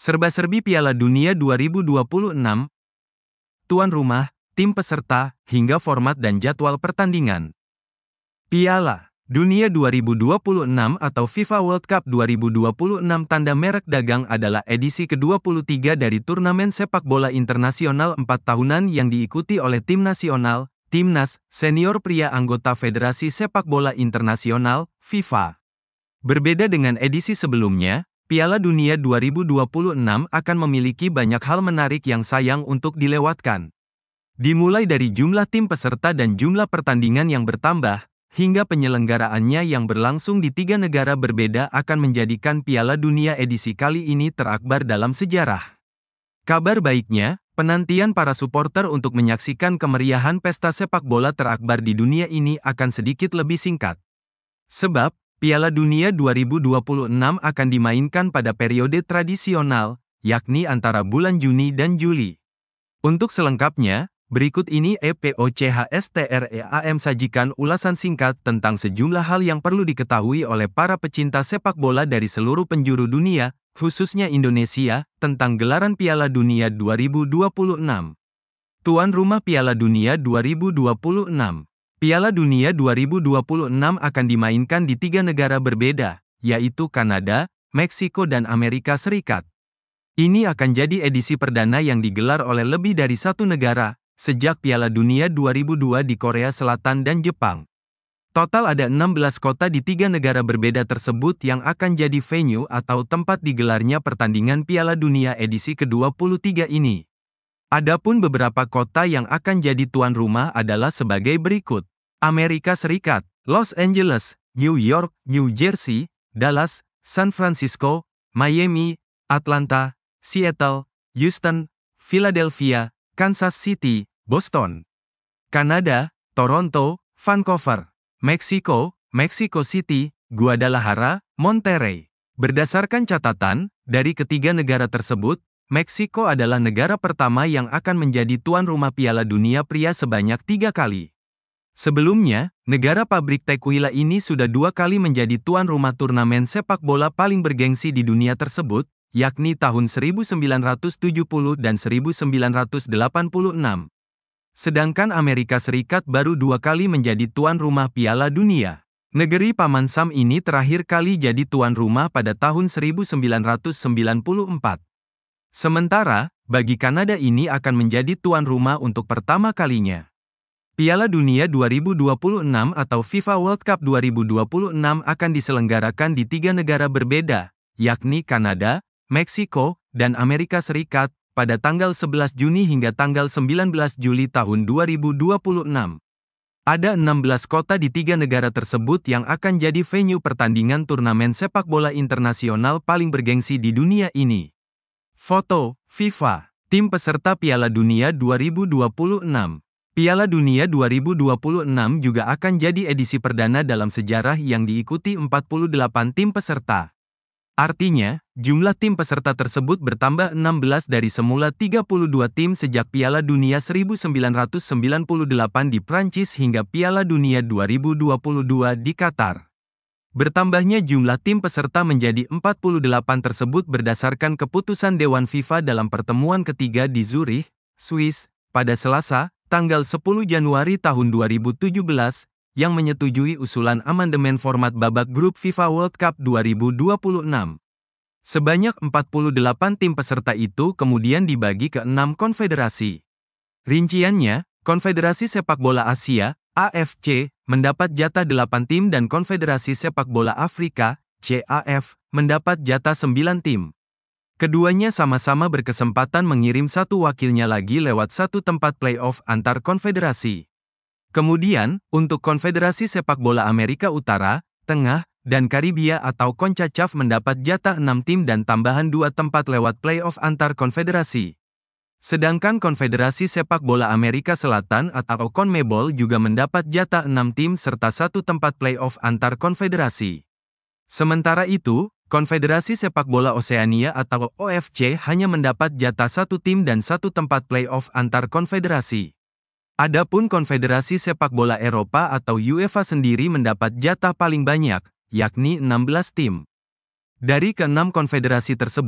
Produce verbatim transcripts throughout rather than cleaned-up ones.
Serba-serbi Piala Dunia dua ribu dua puluh enam, tuan rumah, tim peserta, hingga format dan jadwal pertandingan. Piala Dunia dua ribu dua puluh enam atau FIFA World Cup dua ribu dua puluh enam tanda merek dagang adalah edisi ke dua puluh tiga dari turnamen sepak bola internasional empat tahunan yang diikuti oleh tim nasional, timnas, senior pria anggota Federasi Sepak Bola Internasional, FIFA. Berbeda dengan edisi sebelumnya, Piala Dunia dua ribu dua puluh enam akan memiliki banyak hal menarik yang sayang untuk dilewatkan. Dimulai dari jumlah tim peserta dan jumlah pertandingan yang bertambah, hingga penyelenggaraannya yang berlangsung di tiga negara berbeda akan menjadikan Piala Dunia edisi kali ini terakbar dalam sejarah. Kabar baiknya, penantian para supporter untuk menyaksikan kemeriahan pesta sepak bola terakbar di dunia ini akan sedikit lebih singkat. Sebab, Piala Dunia dua ribu dua puluh enam akan dimainkan pada periode tradisional, yakni antara bulan Juni dan Juli. Untuk selengkapnya, berikut ini EPOCHSTREAM sajikan ulasan singkat tentang sejumlah hal yang perlu diketahui oleh para pecinta sepak bola dari seluruh penjuru dunia, khususnya Indonesia, tentang gelaran Piala Dunia dua ribu dua puluh enam. Tuan rumah Piala Dunia dua ribu dua puluh enam. Piala Dunia dua ribu dua puluh enam akan dimainkan di tiga negara berbeda, yaitu Kanada, Meksiko dan Amerika Serikat. Ini akan jadi edisi perdana yang digelar oleh lebih dari satu negara, sejak Piala Dunia dua ribu dua di Korea Selatan dan Jepang. Total ada enam belas kota di tiga negara berbeda tersebut yang akan jadi venue atau tempat digelarnya pertandingan Piala Dunia edisi ke dua puluh tiga ini. Adapun beberapa kota yang akan jadi tuan rumah adalah sebagai berikut. Amerika Serikat, Los Angeles, New York, New Jersey, Dallas, San Francisco, Miami, Atlanta, Seattle, Houston, Philadelphia, Kansas City, Boston. Kanada, Toronto, Vancouver. Meksiko, Mexico City, Guadalajara, Monterrey. Berdasarkan catatan, dari ketiga negara tersebut, Meksiko adalah negara pertama yang akan menjadi tuan rumah Piala Dunia pria sebanyak tiga kali. Sebelumnya, negara pabrik tequila ini sudah dua kali menjadi tuan rumah turnamen sepak bola paling bergengsi di dunia tersebut, yakni tahun seribu sembilan ratus tujuh puluh dan seribu sembilan ratus delapan puluh enam. Sedangkan Amerika Serikat baru dua kali menjadi tuan rumah Piala Dunia. Negeri Paman Sam ini terakhir kali jadi tuan rumah pada tahun seribu sembilan ratus sembilan puluh empat. Sementara, bagi Kanada ini akan menjadi tuan rumah untuk pertama kalinya. Piala Dunia dua ribu dua puluh enam atau FIFA World Cup dua ribu dua puluh enam akan diselenggarakan di tiga negara berbeda, yakni Kanada, Meksiko, dan Amerika Serikat, pada tanggal sebelas Juni hingga tanggal sembilan belas Juli tahun dua ribu dua puluh enam. Ada enam belas kota di tiga negara tersebut yang akan jadi venue pertandingan turnamen sepak bola internasional paling bergengsi di dunia ini. Foto, FIFA, tim peserta Piala Dunia dua ribu dua puluh enam. Piala Dunia dua ribu dua puluh enam juga akan jadi edisi perdana dalam sejarah yang diikuti empat puluh delapan tim peserta. Artinya, jumlah tim peserta tersebut bertambah enam belas dari semula tiga puluh dua tim sejak Piala Dunia seribu sembilan ratus sembilan puluh delapan di Prancis hingga Piala Dunia dua ribu dua puluh dua di Qatar. Bertambahnya jumlah tim peserta menjadi empat puluh delapan tersebut berdasarkan keputusan Dewan FIFA dalam pertemuan ketiga di Zurich, Swiss, pada Selasa, tanggal sepuluh Januari tahun dua ribu tujuh belas, yang menyetujui usulan amandemen format babak grup FIFA World Cup dua ribu dua puluh enam. Sebanyak empat puluh delapan tim peserta itu kemudian dibagi ke enam konfederasi. Rinciannya, Konfederasi Sepak Bola Asia, A F C, mendapat jatah delapan tim dan Konfederasi Sepak Bola Afrika, C A F, mendapat jatah sembilan tim. Keduanya sama-sama berkesempatan mengirim satu wakilnya lagi lewat satu tempat playoff antar konfederasi. Kemudian, untuk Konfederasi Sepak Bola Amerika Utara, Tengah, dan Karibia atau CONCACAF mendapat jatah enam tim dan tambahan dua tempat lewat playoff antar konfederasi. Sedangkan Konfederasi Sepak Bola Amerika Selatan atau CONMEBOL juga mendapat jatah enam tim serta satu tempat playoff antar konfederasi. Sementara itu, Konfederasi Sepak Bola Oseania atau O F C hanya mendapat jatah satu tim dan satu tempat playoff antar konfederasi. Adapun Konfederasi Sepak Bola Eropa atau UEFA sendiri mendapat jatah paling banyak, yakni enam belas tim. Dari keenam konfederasi tersebut,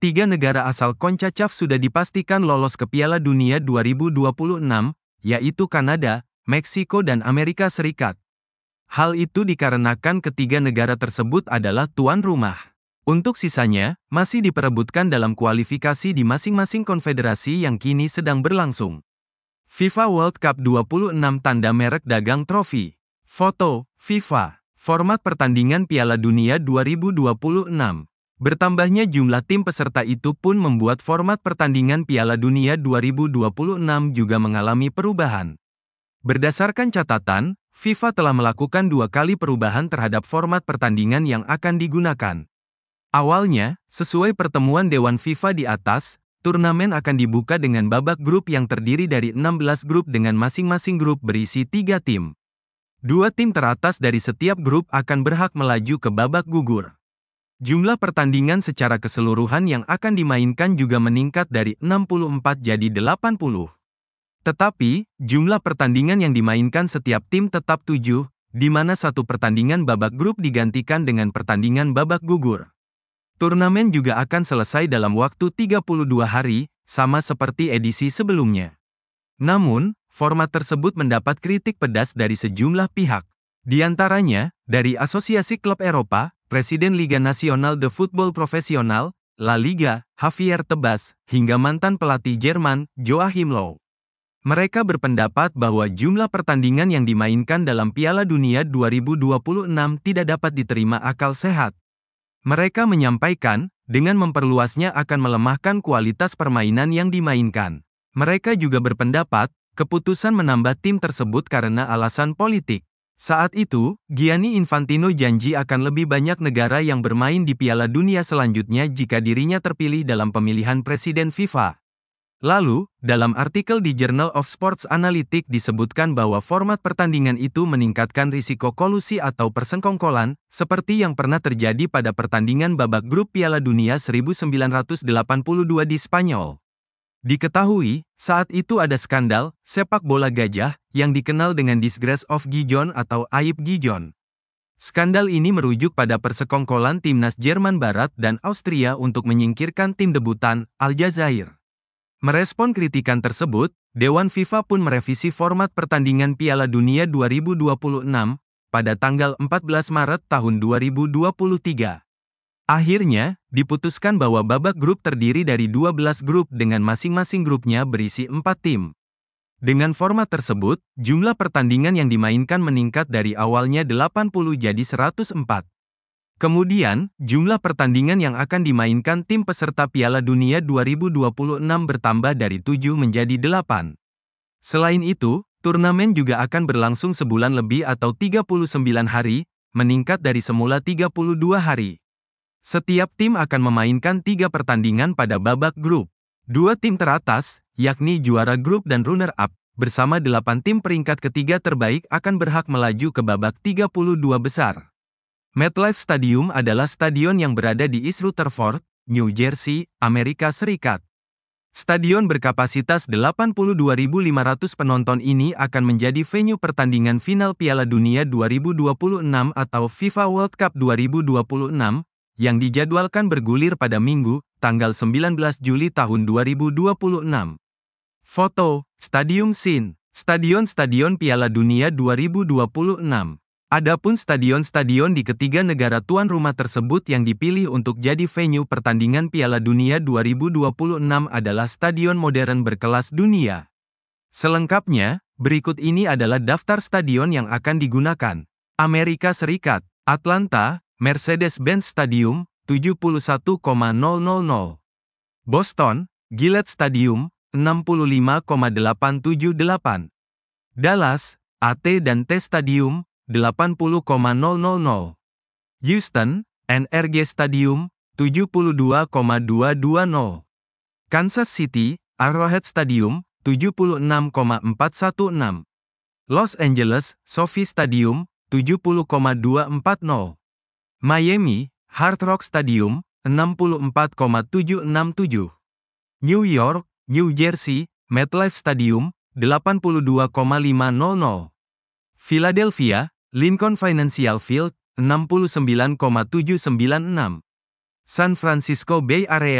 tiga negara asal CONCACAF sudah dipastikan lolos ke Piala Dunia dua ribu dua puluh enam, yaitu Kanada, Meksiko dan Amerika Serikat. Hal itu dikarenakan ketiga negara tersebut adalah tuan rumah. Untuk sisanya, masih diperebutkan dalam kualifikasi di masing-masing konfederasi yang kini sedang berlangsung. FIFA World Cup dua puluh enam tanda merek dagang trofi. Foto, FIFA. Format pertandingan Piala Dunia dua ribu dua puluh enam. Bertambahnya jumlah tim peserta itu pun membuat format pertandingan Piala Dunia dua ribu dua puluh enam juga mengalami perubahan. Berdasarkan catatan, FIFA telah melakukan dua kali perubahan terhadap format pertandingan yang akan digunakan. Awalnya, sesuai pertemuan Dewan FIFA di atas, turnamen akan dibuka dengan babak grup yang terdiri dari enam belas grup dengan masing-masing grup berisi tiga tim. Dua tim teratas dari setiap grup akan berhak melaju ke babak gugur. Jumlah pertandingan secara keseluruhan yang akan dimainkan juga meningkat dari enam puluh empat jadi delapan puluh. Tetapi, jumlah pertandingan yang dimainkan setiap tim tetap tujuh, di mana satu pertandingan babak grup digantikan dengan pertandingan babak gugur. Turnamen juga akan selesai dalam waktu tiga puluh dua hari, sama seperti edisi sebelumnya. Namun, format tersebut mendapat kritik pedas dari sejumlah pihak. Di antaranya, dari Asosiasi Klub Eropa, Presiden Liga Nasional de Football Profesional, La Liga, Javier Tebas, hingga mantan pelatih Jerman, Joachim Löw. Mereka berpendapat bahwa jumlah pertandingan yang dimainkan dalam Piala Dunia dua ribu dua puluh enam tidak dapat diterima akal sehat. Mereka menyampaikan, dengan memperluasnya akan melemahkan kualitas permainan yang dimainkan. Mereka juga berpendapat, keputusan menambah tim tersebut karena alasan politik. Saat itu, Gianni Infantino janji akan lebih banyak negara yang bermain di Piala Dunia selanjutnya jika dirinya terpilih dalam pemilihan Presiden FIFA. Lalu, dalam artikel di Journal of Sports Analytics disebutkan bahwa format pertandingan itu meningkatkan risiko kolusi atau persengkongkolan, seperti yang pernah terjadi pada pertandingan babak grup Piala Dunia seribu sembilan ratus delapan puluh dua di Spanyol. Diketahui, saat itu ada skandal sepak bola gajah yang dikenal dengan Disgrace of Gijon atau Aib Gijon. Skandal ini merujuk pada persekongkolan timnas Jerman Barat dan Austria untuk menyingkirkan tim debutan, Aljazair. Merespon kritikan tersebut, Dewan FIFA pun merevisi format pertandingan Piala Dunia dua ribu dua puluh enam, pada tanggal empat belas Maret tahun dua ribu dua puluh tiga. Akhirnya, diputuskan bahwa babak grup terdiri dari dua belas grup dengan masing-masing grupnya berisi empat tim. Dengan format tersebut, jumlah pertandingan yang dimainkan meningkat dari awalnya delapan puluh jadi seratus empat. Kemudian, jumlah pertandingan yang akan dimainkan tim peserta Piala Dunia dua ribu dua puluh enam bertambah dari tujuh menjadi delapan. Selain itu, turnamen juga akan berlangsung sebulan lebih atau tiga puluh sembilan hari, meningkat dari semula tiga puluh dua hari. Setiap tim akan memainkan tiga pertandingan pada babak grup. Dua tim teratas, yakni juara grup dan runner-up, bersama delapan tim peringkat ketiga terbaik akan berhak melaju ke babak tiga puluh dua besar. MetLife Stadium adalah stadion yang berada di East Rutherford, New Jersey, Amerika Serikat. Stadion berkapasitas delapan puluh dua ribu lima ratus penonton ini akan menjadi venue pertandingan final Piala Dunia dua ribu dua puluh enam atau FIFA World Cup dua ribu dua puluh enam, yang dijadwalkan bergulir pada Minggu, tanggal sembilan belas Juli tahun dua ribu dua puluh enam. Foto, Stadium Scene, Stadion-Stadion Piala Dunia dua ribu dua puluh enam. Adapun stadion-stadion di ketiga negara tuan rumah tersebut yang dipilih untuk jadi venue pertandingan Piala Dunia dua ribu dua puluh enam adalah stadion modern berkelas dunia. Selengkapnya, berikut ini adalah daftar stadion yang akan digunakan. Amerika Serikat, Atlanta, Mercedes-Benz Stadium, tujuh puluh satu koma nol nol nol. Boston, Gillette Stadium, enam puluh lima koma delapan tujuh delapan. Dallas, A T and T Stadium, delapan puluh koma nol nol nol. Houston, N R G Stadium, tujuh puluh dua koma dua dua nol. Kansas City, Arrowhead Stadium, tujuh puluh enam koma empat satu enam. Los Angeles, SoFi Stadium, tujuh puluh koma dua empat nol. Miami, Hard Rock Stadium, enam puluh empat koma tujuh enam tujuh. New York, New Jersey, MetLife Stadium, delapan puluh dua koma lima nol nol. Philadelphia, Lincoln Financial Field, enam puluh sembilan koma tujuh sembilan enam. San Francisco Bay Area,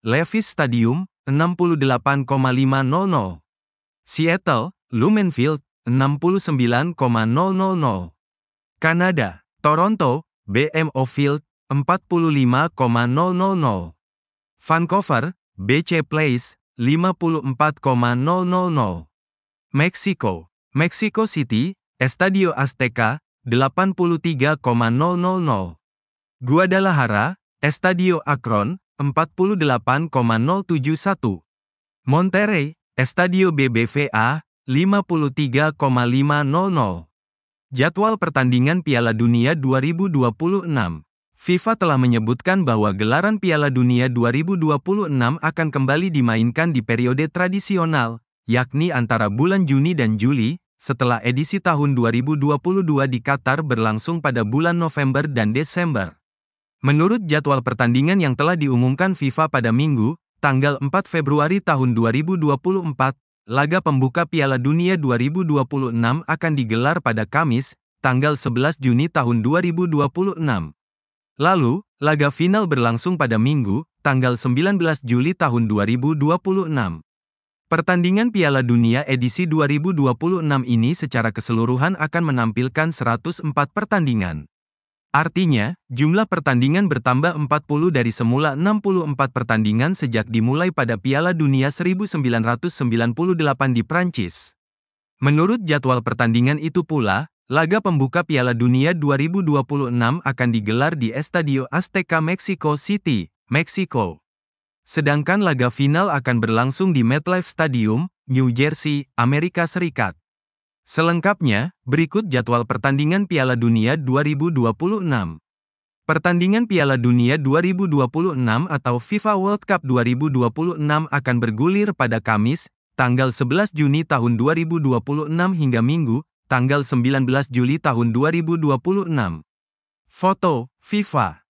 Levi's Stadium, enam puluh delapan koma lima nol nol. Seattle, Lumen Field, enam puluh sembilan koma nol nol nol. Kanada, Toronto, B M O Field, empat puluh lima koma nol nol nol. Vancouver, B C Place, lima puluh empat koma nol nol nol. Meksiko, Mexico City, Estadio Azteca, delapan puluh tiga koma nol nol nol. Guadalajara, Estadio Akron, empat puluh delapan koma nol tujuh satu. Monterrey, Estadio B B V A, lima puluh tiga koma lima nol nol. Jadwal pertandingan Piala Dunia dua ribu dua puluh enam. FIFA telah menyebutkan bahwa gelaran Piala Dunia dua ribu dua puluh enam akan kembali dimainkan di periode tradisional, yakni antara bulan Juni dan Juli, setelah edisi tahun dua ribu dua puluh dua di Qatar berlangsung pada bulan November dan Desember. Menurut jadwal pertandingan yang telah diumumkan FIFA pada Minggu, tanggal empat Februari tahun dua ribu dua puluh empat, laga pembuka Piala Dunia dua ribu dua puluh enam akan digelar pada Kamis, tanggal sebelas Juni tahun dua ribu dua puluh enam. Lalu, laga final berlangsung pada Minggu, tanggal sembilan belas Juli tahun dua ribu dua puluh enam. Pertandingan Piala Dunia edisi dua ribu dua puluh enam ini secara keseluruhan akan menampilkan seratus empat pertandingan. Artinya, jumlah pertandingan bertambah empat puluh dari semula enam puluh empat pertandingan sejak dimulai pada Piala Dunia seribu sembilan ratus sembilan puluh delapan di Prancis. Menurut jadwal pertandingan itu pula, laga pembuka Piala Dunia dua ribu dua puluh enam akan digelar di Estadio Azteca Mexico City, Meksiko. Sedangkan laga final akan berlangsung di MetLife Stadium, New Jersey, Amerika Serikat. Selengkapnya, berikut jadwal pertandingan Piala Dunia dua ribu dua puluh enam. Pertandingan Piala Dunia dua ribu dua puluh enam atau FIFA World Cup dua ribu dua puluh enam akan bergulir pada Kamis, tanggal sebelas Juni tahun dua ribu dua puluh enam hingga Minggu, tanggal sembilan belas Juli tahun dua ribu dua puluh enam. Foto, FIFA.